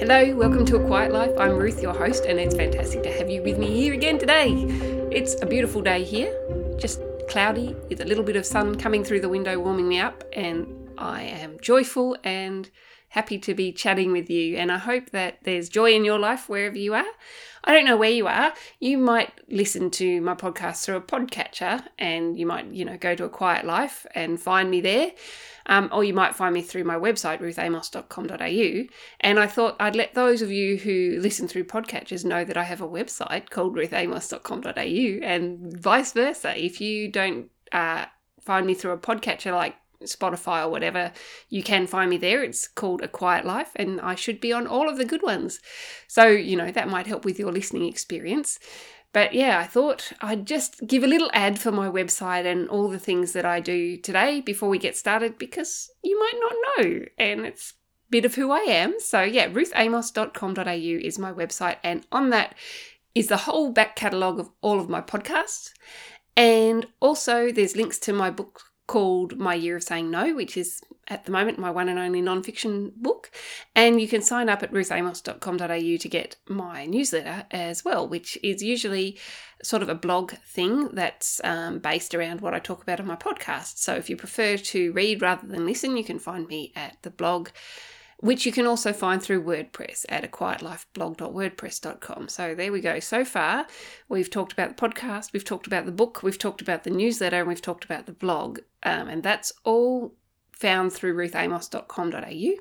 Hello, welcome to A Quiet Life. I'm Ruth, your host, and it's fantastic to have you with me here again today. It's a beautiful day here, just cloudy with a little bit of sun coming through the window warming me up, and I am joyful and happy to be chatting with you, and I hope that there's joy in your life wherever you are. I don't know where you are. You might listen to my podcast through a podcatcher, and you might, go to A Quiet Life and find me there. Or you might find me through my website, ruthamos.com.au. And I thought I'd let those of you who listen through podcatchers know that I have a website called ruthamos.com.au, and vice versa. If you don't find me through a podcatcher like Spotify or whatever, you can find me there. It's called A Quiet Life, and I should be on all of the good ones. So, that might help with your listening experience. But yeah, I thought I'd just give a little ad for my website and all the things that I do today before we get started, because you might not know, and it's a bit of who I am. So yeah, ruthamos.com.au is my website, and on that is the whole back catalogue of all of my podcasts. And also there's links to my book called My Year of Saying No, which is at the moment my one and only non-fiction book. And you can sign up at ruthamos.com.au to get my newsletter as well, which is usually sort of a blog thing that's based around what I talk about on my podcast. So if you prefer to read rather than listen, you can find me at the blog, which you can also find through WordPress at aquietlifeblog.wordpress.com. So there we go. So far, we've talked about the podcast, we've talked about the book, we've talked about the newsletter, and we've talked about the blog. And that's all found through ruthamos.com.au.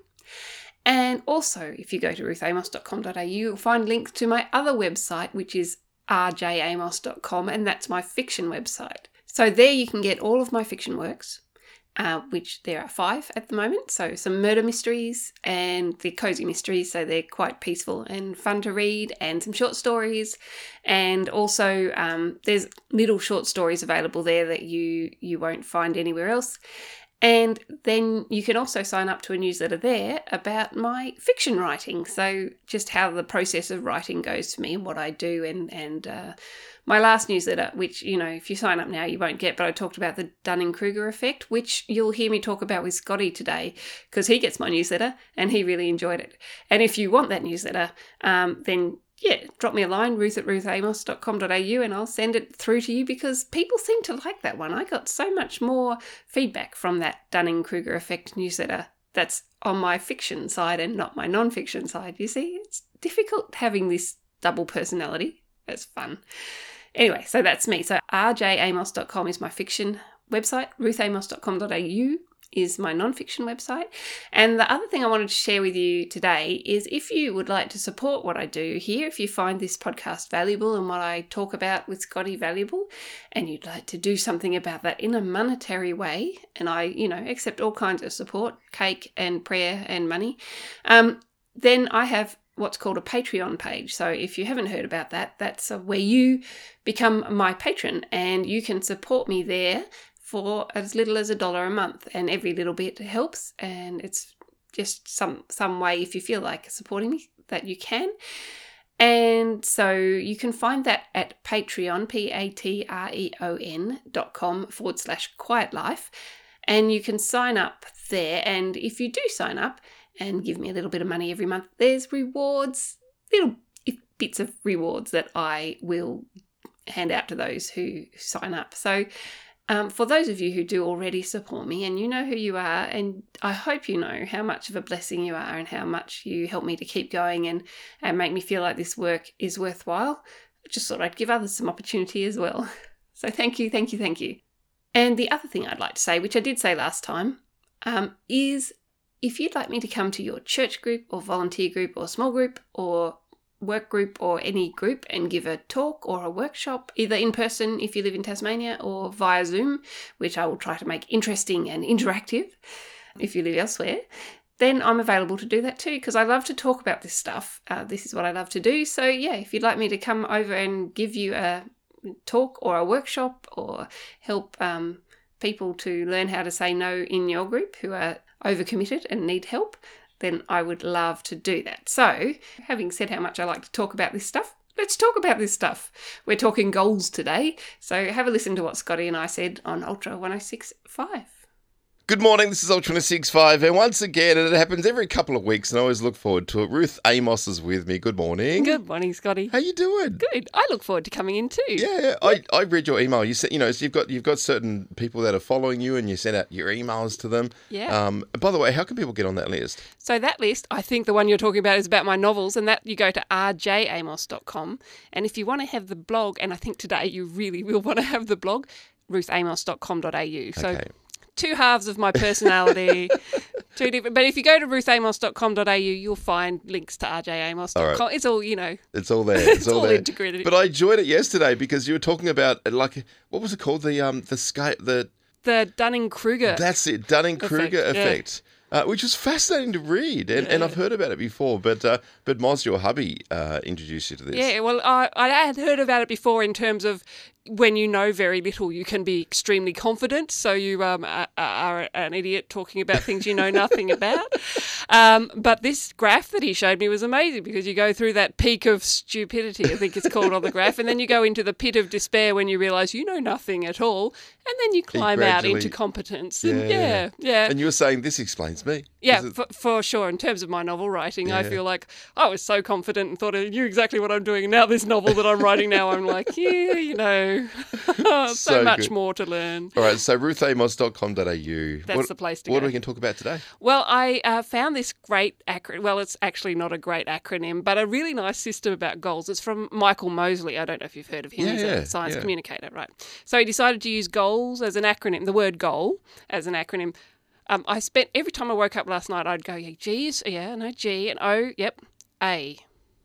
And also, if you go to ruthamos.com.au, you'll find links to my other website, which is rjamos.com, and that's my fiction website. So there you can get all of my fiction works, which there are 5 at the moment. So some murder mysteries, and they're cozy mysteries, so they're quite peaceful and fun to read, and some short stories. And also there's little short stories available there that you won't find anywhere else. And then you can also sign up to a newsletter there about my fiction writing. So just how the process of writing goes for me and what I do. And my last newsletter, which, if you sign up now, you won't get, but I talked about the Dunning-Kruger effect, which you'll hear me talk about with Scotty today, because he gets my newsletter and he really enjoyed it. And if you want that newsletter, then drop me a line, ruth@ruthamos.com.au, and I'll send it through to you, because people seem to like that one. I got so much more feedback from that Dunning-Kruger effect newsletter that's on my fiction side and not my non-fiction side. You see, it's difficult having this double personality. It's fun. Anyway, so that's me. So rjamos.com is my fiction website, ruthamos.com.au is my non-fiction website. And the other thing I wanted to share with you today is, if you would like to support what I do here, if you find this podcast valuable and what I talk about with Scotty valuable, and you'd like to do something about that in a monetary way, and I, accept all kinds of support, cake and prayer and money, then I have what's called a Patreon page. So if you haven't heard about that, that's where you become my patron, and you can support me there for as little as $1 a month, and every little bit helps, and it's just some way, if you feel like supporting me, that you can. And so you can find that at Patreon, patreon.com/quietlife, and you can sign up there. And if you do sign up and give me a little bit of money every month, there's rewards, little bits of rewards that I will hand out to those who sign up. So for those of you who do already support me, and you know who you are, and I hope you know how much of a blessing you are and how much you help me to keep going and make me feel like this work is worthwhile, I just thought I'd give others some opportunity as well. So thank you, thank you, thank you. And the other thing I'd like to say, which I did say last time, is if you'd like me to come to your church group or volunteer group or small group or work group or any group and give a talk or a workshop, either in person if you live in Tasmania or via Zoom, which I will try to make interesting and interactive if you live elsewhere, then I'm available to do that too, because I love to talk about this stuff. This is what I love to do. So yeah, if you'd like me to come over and give you a talk or a workshop or help people to learn how to say no in your group who are overcommitted and need help, then I would love to do that. So, having said how much I like to talk about this stuff, let's talk about this stuff. We're talking goals today, so have a listen to what Scotty and I said on Ultra 106.5. Good morning, this is Ultra 65, and once again, and it happens every couple of weeks, and I always look forward to it. Ruth Amos is with me. Good morning. Good morning, Scotty. How you doing? Good. I look forward to coming in too. Yeah. I read your email. You said, so you've got certain people that are following you, and you send out your emails to them. Yeah. By the way, how can people get on that list? So that list, I think the one you're talking about is about my novels, and that you go to rjamos.com. And if you want to have the blog, and I think today you really will want to have the blog, ruthamos.com.au. So Okay. two halves of my personality, two different. But if you go to ruthamos.com.au, you'll find links to rjamos.com. All right. It's all, It's all there. it's all there. integrated. But I enjoyed it yesterday because you were talking about what was it called? The Dunning-Kruger. That's it, Dunning-Kruger Effect, yeah. effect. Which was fascinating to read, and I've heard about it before, but Moz, your hubby, introduced you to this. Yeah, well, I had heard about it before in terms of when you know very little, you can be extremely confident. So you are an idiot talking about things you know nothing about. But this graph that he showed me was amazing because you go through that peak of stupidity, I think it's called on the graph, and then you go into the pit of despair when you realise you know nothing at all, and then you climb out into competence. And yeah. And you were saying, this explains me. Yeah, for sure. In terms of my novel writing, I feel like I was so confident and thought I knew exactly what I'm doing. And now this novel that I'm writing now, I'm like, so much good. more to learn. All right, so ruthamos.com.au. That's the place to go. What are we going to talk about today? Well, I found this great acronym. Well, it's actually not a great acronym, but a really nice system about goals. It's from Michael Mosley. I don't know if you've heard of him. He's a science communicator, right? So he decided to use goals as an acronym, the word goal as an acronym. I spent, every time I woke up last night, I'd go, G, G, and O, yep, A.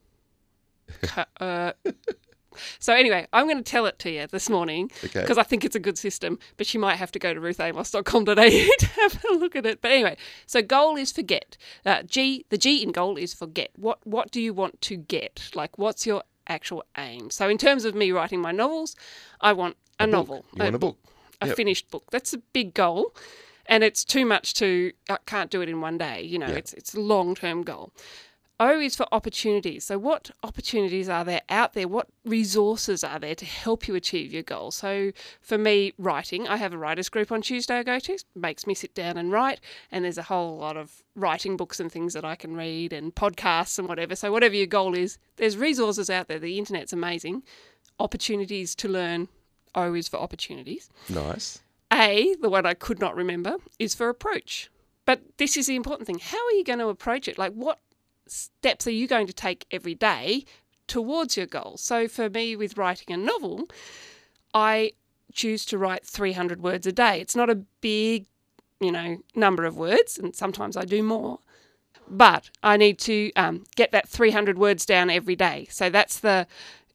So anyway, I'm going to tell it to you this morning because I think it's a good system, but you might have to go to ruthamos.com.au to have a look at it. But anyway, so goal is forget. The G in goal is forget. What do you want to get? Like, what's your actual aim? So in terms of me writing my novels, I want a novel. You want a book. A finished book. That's a big goal. And it's too much I can't do it in one day. It's a long-term goal. O is for opportunities. So what opportunities are there out there? What resources are there to help you achieve your goal? So for me, writing, I have a writers group on Tuesday I go to. It makes me sit down and write. And there's a whole lot of writing books and things that I can read and podcasts and whatever. So whatever your goal is, there's resources out there. The internet's amazing. Opportunities to learn. O is for opportunities. Nice. A, the one I could not remember, is for approach. But this is the important thing. How are you going to approach it? Like, what steps are you going to take every day towards your goal? So for me, with writing a novel, I choose to write 300 words a day. It's not a big, number of words, and sometimes I do more. But I need to get that 300 words down every day. So that's the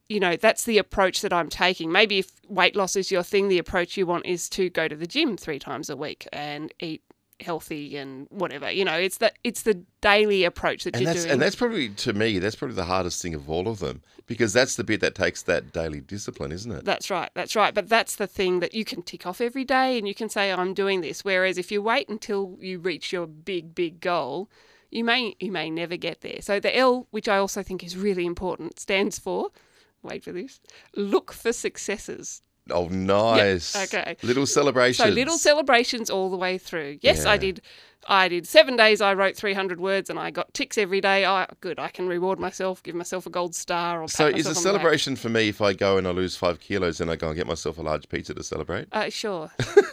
approach that I'm taking. Maybe if weight loss is your thing, the approach you want is to go to the gym 3 times a week and eat healthy and whatever. It's the daily approach that you're doing. And that's probably, to me, the hardest thing of all of them, because that's the bit that takes that daily discipline, isn't it? That's right. But that's the thing that you can tick off every day and you can say, I'm doing this. Whereas if you wait until you reach your big, big goal, you may never get there. So the L, which I also think is really important, stands for, wait for this, look for successes. Oh, nice. Yep. Okay. Little celebrations. So little celebrations all the way through. Yes, Yeah. I did 7 days. I wrote 300 words and I got ticks every day. Good. I can reward myself, give myself a gold star. Or So pat is a myself on the back. celebration for me if I go and I lose 5 kilos and I go and get myself a large pizza to celebrate? Sure.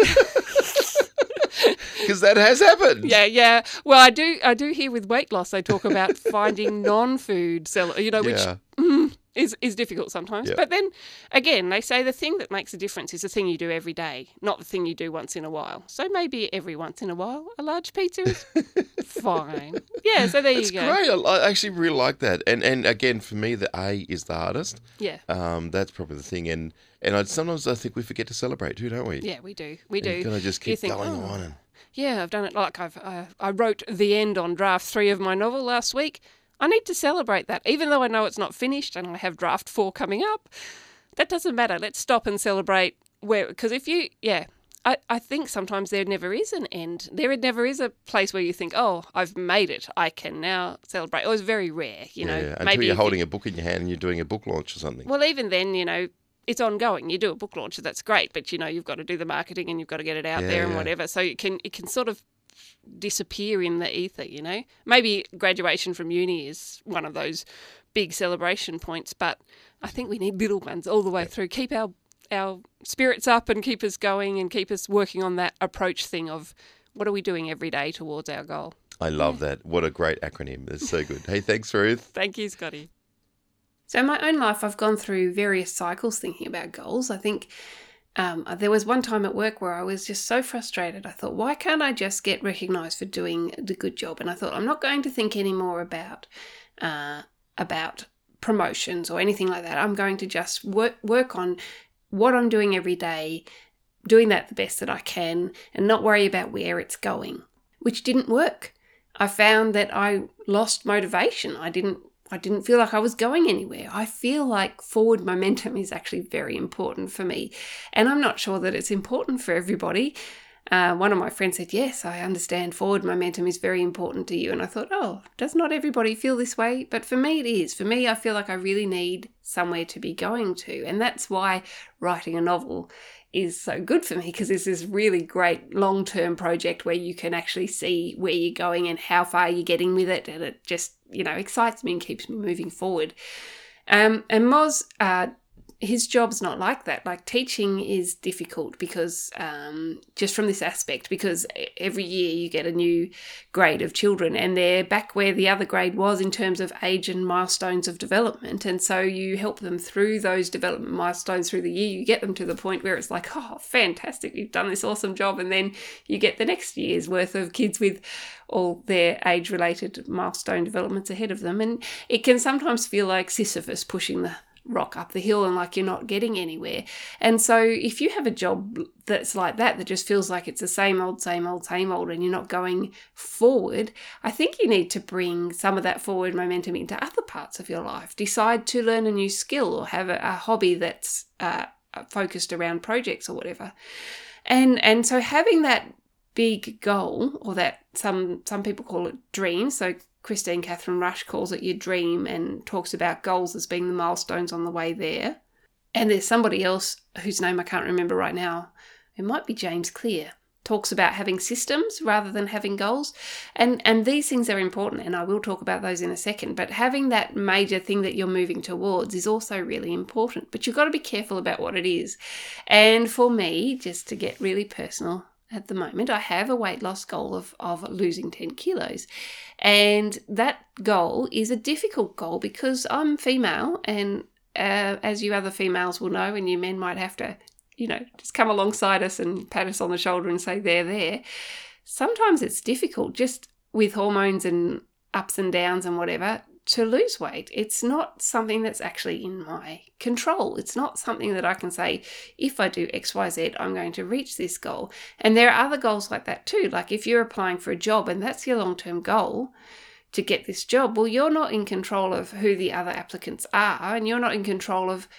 Because that has happened. Yeah. Well, I do hear with weight loss they talk about finding non-food which is difficult sometimes. Yeah. But then again, they say the thing that makes a difference is the thing you do every day, not the thing you do once in a while. So maybe every once in a while, a large pizza is fine. Yeah, so there you go. That's great. I actually really like that. And again, for me, the A is the hardest. Yeah. That's probably the thing. And sometimes I think we forget to celebrate too, don't we? Yeah, we do. We do. You've got to just keep going on. And... Yeah, I've done it. Like I wrote the end on draft 3 of my novel last week. I need to celebrate that, even though I know it's not finished and I have draft 4 coming up. That doesn't matter. Let's stop and celebrate because I think sometimes there never is an end. There never is a place where you think, oh, I've made it. I can now celebrate. It was very rare, Until maybe you're holding a book in your hand and you're doing a book launch or something. Well, even then, it's ongoing. You do a book launch, that's great, but you've got to do the marketing and you've got to get it out there and whatever. So it can sort of disappear in the ether, Maybe graduation from uni is one of those big celebration points, but I think we need little ones all the way through. Keep our spirits up and keep us going and keep us working on that approach thing of what are we doing every day towards our goal. I love that. What a great acronym. It's so good. Hey, thanks, Ruth. Thank you, Scotty. So in my own life, I've gone through various cycles thinking about goals. I think there was one time at work where I was just so frustrated. I thought, why can't I just get recognised for doing the good job? And I thought, I'm not going to think anymore about promotions or anything like that. I'm going to just work on what I'm doing every day, doing that the best that I can, and not worry about where it's going, which didn't work. I found that I lost motivation. I didn't feel like I was going anywhere. I feel like forward momentum is actually very important for me. And I'm not sure that it's important for everybody. One of my friends said, yes, I understand forward momentum is very important to you. And I thought, does not everybody feel this way? But for me, it is. For me, I feel like I really need somewhere to be going to. And that's why writing a novel is so good for me, because it's this really great long-term project where you can actually see where you're going and how far you're getting with it. And it just, excites me and keeps me moving forward. And Moz, his job's not like that. Like, teaching is difficult because just from this aspect, because every year you get a new grade of children and they're back where the other grade was in terms of age and milestones of development. And so you help them through those development milestones through the year. You get them to the point where it's like, oh, fantastic, you've done this awesome job. And then you get the next year's worth of kids with all their age-related milestone developments ahead of them. And it can sometimes feel like Sisyphus pushing the rock up the hill and like you're not getting anywhere. And so if you have a job that's like that just feels like it's the same old, and you're not going forward, I think you need to bring some of that forward momentum into other parts of your life. Decide to learn a new skill or have a hobby that's focused around projects or whatever. And so having that big goal, or that some people call it dream, so Christine Catherine Rush calls it your dream and talks about goals as being the milestones on the way there. And there's somebody else whose name I can't remember right now. It might be James Clear. Talks about having systems rather than having goals. And these things are important, and I will talk about those in a second. But having that major thing that you're moving towards is also really important. But you've got to be careful about what it is. And for me, just to get really personal, at the moment, I have a weight loss goal of losing 10 kilos. And that goal is a difficult goal because I'm female, and as you other females will know, and you men might have to, just come alongside us and pat us on the shoulder and say, there. Sometimes it's difficult just with hormones and ups and downs and whatever to lose weight. It's not something that's actually in my control. It's not something that I can say, if I do X, Y, Z, I'm going to reach this goal. And there are other goals like that too. Like if you're applying for a job and that's your long-term goal to get this job, well, you're not in control of who the other applicants are, and you're not in control of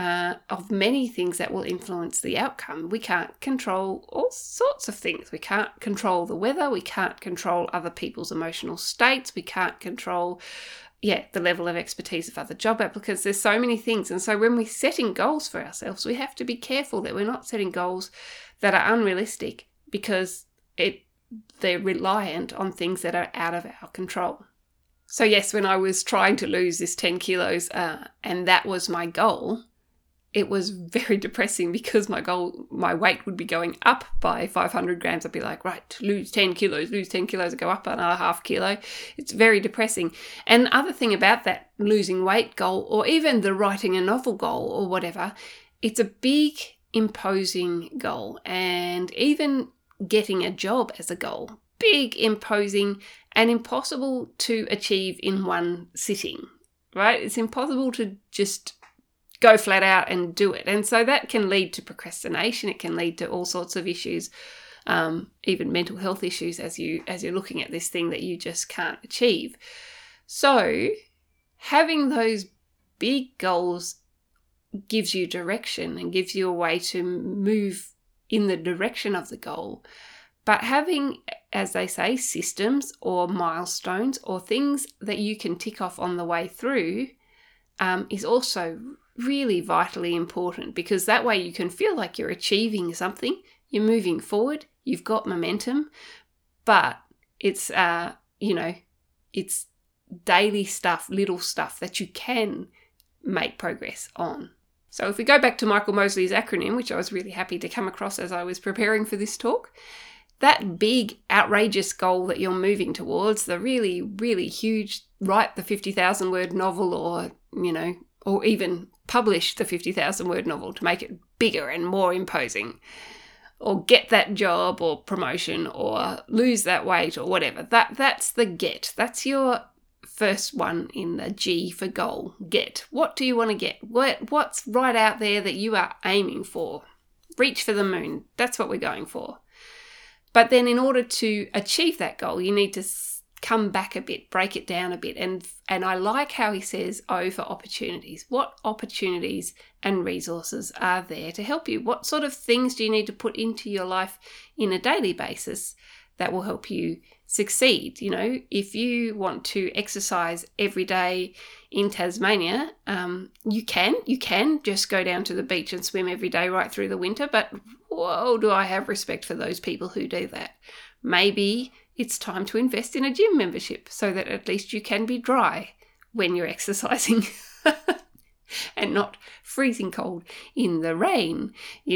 many things that will influence the outcome. We can't control all sorts of things. We can't control the weather. We can't control other people's emotional states. We can't control the level of expertise of other job applicants. There's so many things. And so when we're setting goals for ourselves, we have to be careful that we're not setting goals that are unrealistic because they're reliant on things that are out of our control. So yes, when I was trying to lose this 10 kilos and that was my goal, it was very depressing because my weight would be going up by 500 grams. I'd be like, right, lose 10 kilos, I go up another half kilo. It's very depressing. And other thing about that losing weight goal, or even the writing a novel goal or whatever, it's a big, imposing goal. And even getting a job as a goal, big, imposing, and impossible to achieve in one sitting, right? It's impossible to just go flat out and do it. And so that can lead to procrastination. It can lead to all sorts of issues, even mental health issues as you're looking at this thing that you just can't achieve. So having those big goals gives you direction and gives you a way to move in the direction of the goal. But having, as they say, systems or milestones or things that you can tick off on the way through is also really vitally important, because that way you can feel like you're achieving something, you're moving forward, you've got momentum, but it's, it's daily stuff, little stuff that you can make progress on. So if we go back to Michael Mosley's acronym, which I was really happy to come across as I was preparing for this talk, that big, outrageous goal that you're moving towards, the really, really huge, write the 50,000 word novel, or even publish the 50,000 word novel to make it bigger and more imposing, or get that job or promotion, or lose that weight, or whatever. That's the get. That's your first one in the G for goal. Get. What do you want to get? What's right out there that you are aiming for? Reach for the moon. That's what we're going for. But then in order to achieve that goal, you need to come back a bit, break it down a bit. And I like how he says O for opportunities. What opportunities and resources are there to help you? What sort of things do you need to put into your life in a daily basis that will help you succeed? If you want to exercise every day in Tasmania, you can just go down to the beach and swim every day right through the winter. But whoa, do I have respect for those people who do that. Maybe it's time to invest in a gym membership so that at least you can be dry when you're exercising and not freezing cold in the rain,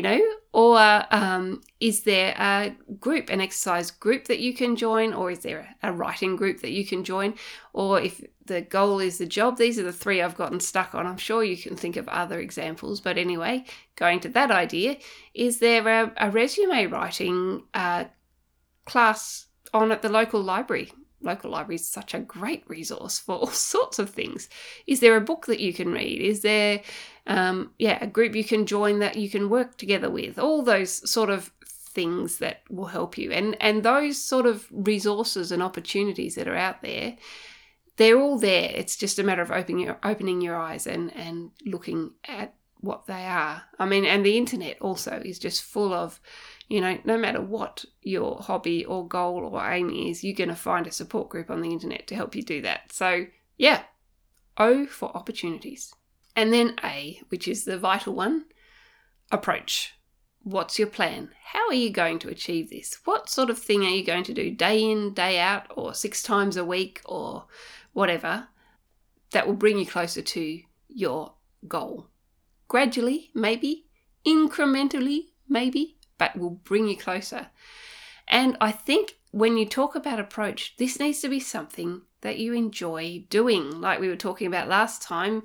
Or is there a group, an exercise group that you can join? Or is there a writing group that you can join? Or if the goal is the job, these are the three I've gotten stuck on. I'm sure you can think of other examples. But anyway, going to that idea, is there a resume writing class on at the local library? Local library is such a great resource for all sorts of things. Is there a book that you can read? Is there a group you can join that you can work together with? All those sort of things that will help you. And those sort of resources and opportunities that are out there, they're all there. It's just a matter of opening your eyes and looking at what they are. I mean, and the internet also is just full of, no matter what your hobby or goal or aim is, you're going to find a support group on the internet to help you do that. So yeah, O for opportunities. And then A, which is the vital one, approach. What's your plan? How are you going to achieve this? What sort of thing are you going to do day in, day out, or 6 times a week, or whatever, that will bring you closer to your goal? Gradually, maybe, incrementally, maybe, but will bring you closer. And I think when you talk about approach, this needs to be something that you enjoy doing. Like we were talking about last time,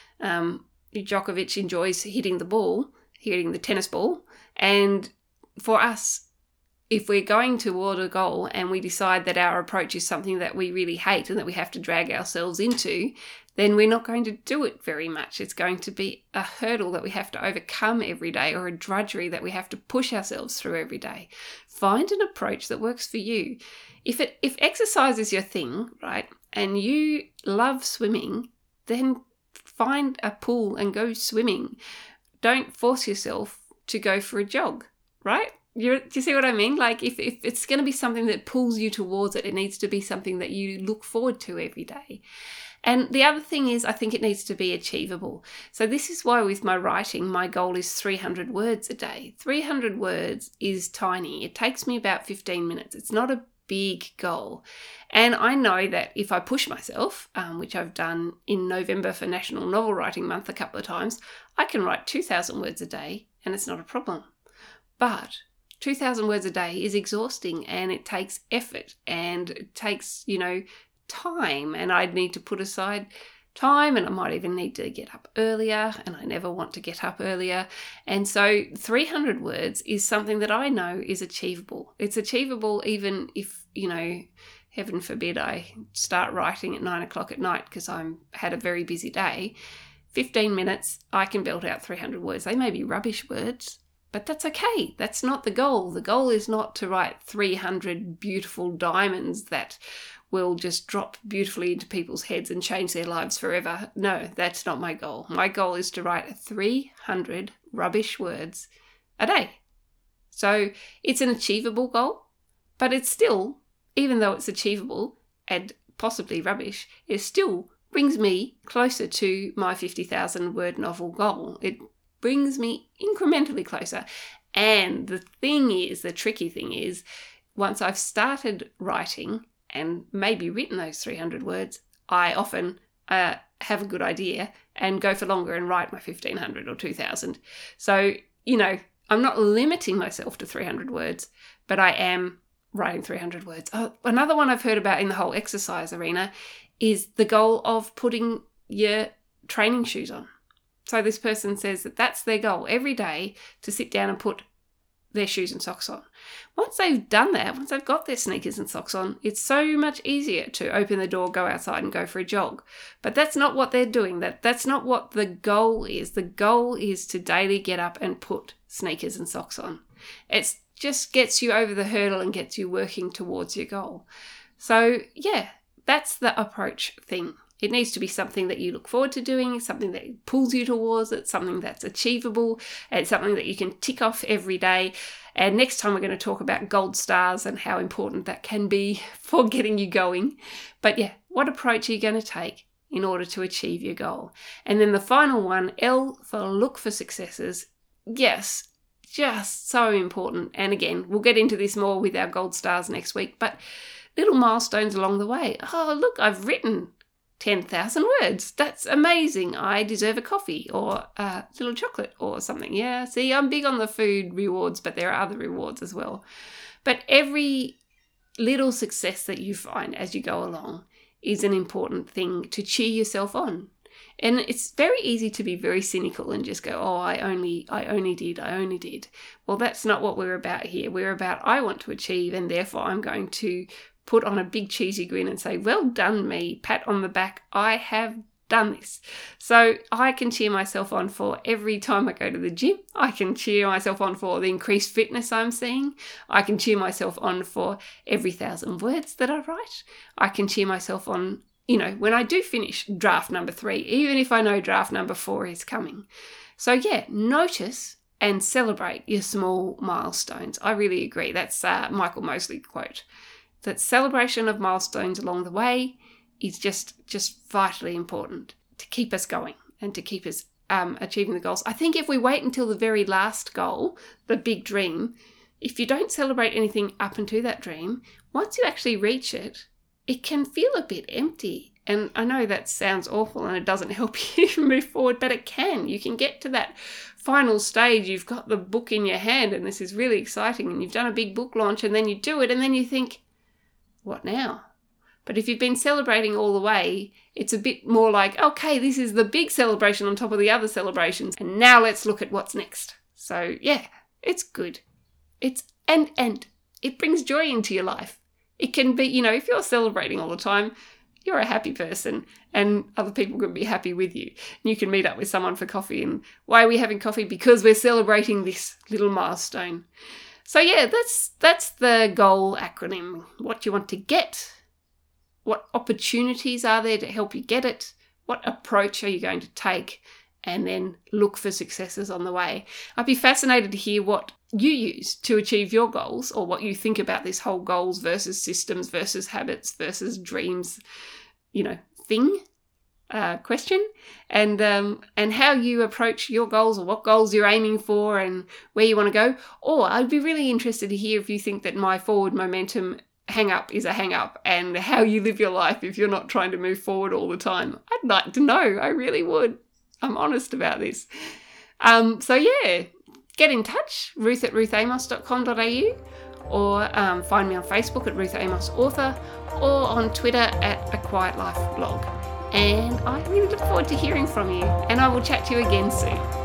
Djokovic enjoys hitting the tennis ball. And for us, if we're going toward a goal and we decide that our approach is something that we really hate and that we have to drag ourselves into, then we're not going to do it very much. It's going to be a hurdle that we have to overcome every day, or a drudgery that we have to push ourselves through every day. Find an approach that works for you. If exercise is your thing, right, and you love swimming, then find a pool and go swimming. Don't force yourself to go for a jog, right? Do you see what I mean? Like if it's going to be something that pulls you towards it, it needs to be something that you look forward to every day. And the other thing is, I think it needs to be achievable. So this is why with my writing, my goal is 300 words a day. 300 words is tiny. It takes me about 15 minutes. It's not a big goal. And I know that if I push myself, which I've done in November for National Novel Writing Month a couple of times, I can write 2,000 words a day and it's not a problem. But 2,000 words a day is exhausting, and it takes effort, and it takes, time, and I'd need to put aside time, and I might even need to get up earlier, and I never want to get up earlier. And so 300 words is something that I know is achievable. It's achievable even if, heaven forbid I start writing at 9 o'clock at night because I'm had a very busy day. 15 minutes, I can belt out 300 words. They may be rubbish words, but that's okay. That's not the goal. The goal is not to write 300 beautiful diamonds that will just drop beautifully into people's heads and change their lives forever. No, that's not my goal. My goal is to write 300 rubbish words a day. So it's an achievable goal, but it's still, even though it's achievable and possibly rubbish, it's still brings me closer to my 50,000 word novel goal. It brings me incrementally closer. And the tricky thing is, once I've started writing and maybe written those 300 words, I often have a good idea and go for longer and write my 1,500 or 2,000. So, I'm not limiting myself to 300 words, but I am writing 300 words. Oh, another one I've heard about in the whole exercise arena is the goal of putting your training shoes on. So this person says that that's their goal every day, to sit down and put their shoes and socks on. Once they've done that, once they've got their sneakers and socks on, it's so much easier to open the door, go outside and go for a jog. But that's not what they're doing. That's not what the goal is. The goal is to daily get up and put sneakers and socks on. It just gets you over the hurdle and gets you working towards your goal. So yeah, that's the approach thing. It needs to be something that you look forward to doing, something that pulls you towards it, something that's achievable, and something that you can tick off every day. And next time we're going to talk about gold stars and how important that can be for getting you going. But yeah, what approach are you going to take in order to achieve your goal? And then the final one, L for look for successes. Yes, just so important. And again, we'll get into this more with our gold stars next week, but little milestones along the way. Oh, look, I've written 10,000 words. That's amazing. I deserve a coffee or a little chocolate or something. Yeah, see, I'm big on the food rewards, but there are other rewards as well. But every little success that you find as you go along is an important thing to cheer yourself on. And it's very easy to be very cynical and just go, oh, I only did. Well, that's not what we're about here. We're about, I want to achieve, and therefore I'm going to put on a big cheesy grin and say, well done me, pat on the back, I have done this. So I can cheer myself on for every time I go to the gym. I can cheer myself on for the increased fitness I'm seeing. I can cheer myself on for every 1,000 words that I write. I can cheer myself on, when I do finish draft number 3, even if I know draft number 4 is coming. So yeah, notice and celebrate your small milestones. I really agree. That's Michael Mosley quote. That celebration of milestones along the way is just vitally important to keep us going and to keep us achieving the goals. I think if we wait until the very last goal, the big dream, if you don't celebrate anything up until that dream, once you actually reach it, it can feel a bit empty. And I know that sounds awful and it doesn't help you move forward, but it can. You can get to that final stage. You've got the book in your hand and this is really exciting and you've done a big book launch and then you do it and then you think, what now? But if you've been celebrating all the way, it's a bit more like, okay, this is the big celebration on top of the other celebrations. And now let's look at what's next. So yeah, it's good. And it brings joy into your life. It can be, if you're celebrating all the time, you're a happy person and other people can be happy with you. And you can meet up with someone for coffee. And why are we having coffee? Because we're celebrating this little milestone. So yeah, that's the goal acronym. What you want to get, what opportunities are there to help you get it, what approach are you going to take, and then look for successes on the way. I'd be fascinated to hear what you use to achieve your goals, or what you think about this whole goals versus systems versus habits versus dreams, thing. Question and how you approach your goals or what goals you're aiming for and where you want to go. Or I'd be really interested to hear if you think that my forward momentum hang up is a hang up and how you live your life if you're not trying to move forward all the time. I'd like to know. I really would. I'm honest about this. So yeah, get in touch, ruth@ruthamos.com.au or find me on Facebook at Ruth Amos Author or on Twitter at A Quiet Life Blog. And I really look forward to hearing from you, and I will chat to you again soon.